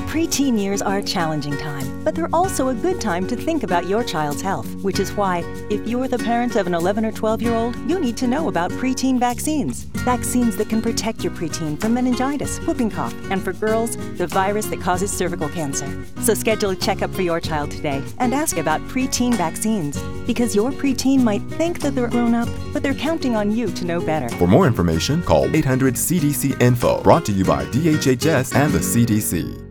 Preteen years are a challenging time, but they're also a good time to think about your child's health, which is why, if you're the parent of an 11 or 12-year-old, you need to know about preteen vaccines. Vaccines that can protect your preteen from meningitis, whooping cough, and for girls, the virus that causes cervical cancer. So schedule a checkup for your child today and ask about preteen vaccines, because your preteen might think that they're grown up, but they're counting on you to know better. For more information, call 800-CDC-INFO, brought to you by DHHS and the CDC.